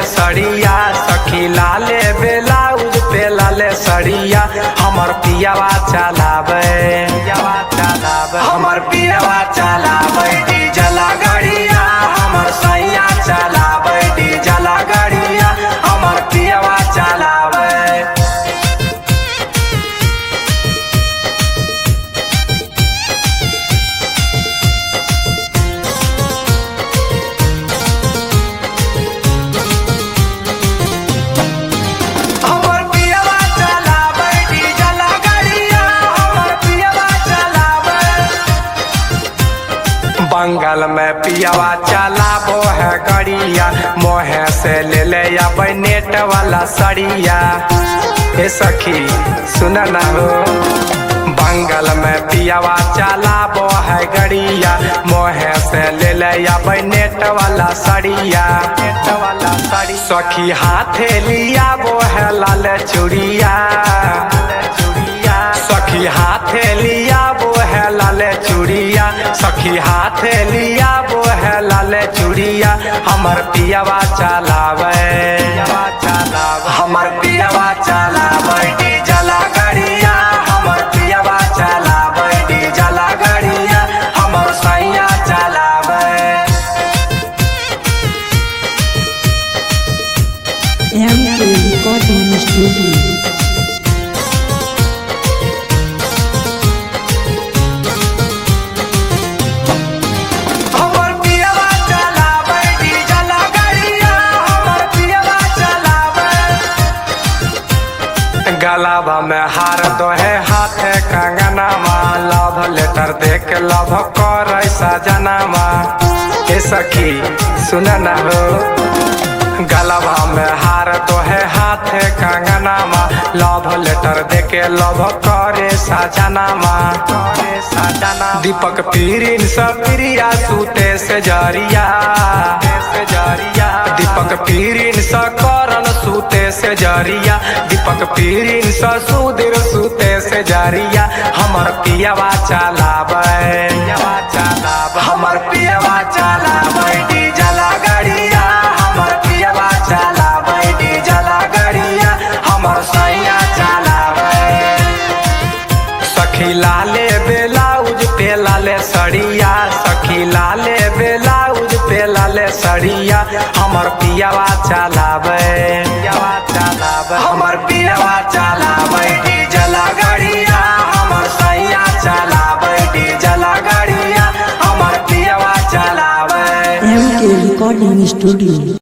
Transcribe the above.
सड़िया सखी लाले ब्लाउज पे लाले सड़िया हमर पियावा चलावे हमर पियावा चलावे डीजल गाड़िया हमर सैया चलावे डीजल गाड़िया हमर पियावा चलावे। बंगाल में पियावा चलाबो है गड़िया मोहे से ले ले अब नेट वाला सड़िया। हे सखी सुन ना हो बंगाल में पियावा चलाबो है गड़िया मोहे से ले ले अब नेट वाला सड़िया सखी हाथे लिया वो है लाल चूड़िया सखी हाथे लिया वो है लाल चूड़िया सखी हाथे लिया वो है लाल चूड़िया हमर पियावा चलावे हमर पियावा चलावे डीजल गाड़िया हमर पियावा चलावे डीजल गाड़िया हमर सैया चलावे। MK Recording Studio। गलाबा में हार दो है हाथे कंगनामा लव लेटर देख लव कर सजनामा। हे सखी सुन ना हो गलाबा में हार दो है हाथे कंगनामा लव लेटर देके लव करे सजनामा। दीपक पीरिन सप्रिया सूते से जरिया दीपक पीरिन स करण सूते से जरिया दीपक पीरिन स सुधीर सूते से जरिया हमर पियावा चलावे हमर पियावा चलावे डीजल गाड़िया हमर पियावा चलावे डीजल गाड़िया हमर सैया चलावे। सखी लाले ब्लाउज पे लाले सड़िया सखी लाले ब्लाउज पे लाले सड़िया हमर पियावा चलावे हमर पियावा चलावे डीजल गाड़िया हमर सैया चलावे डीजल गाड़िया हमर पियावा चलावे। MK Recording Studio।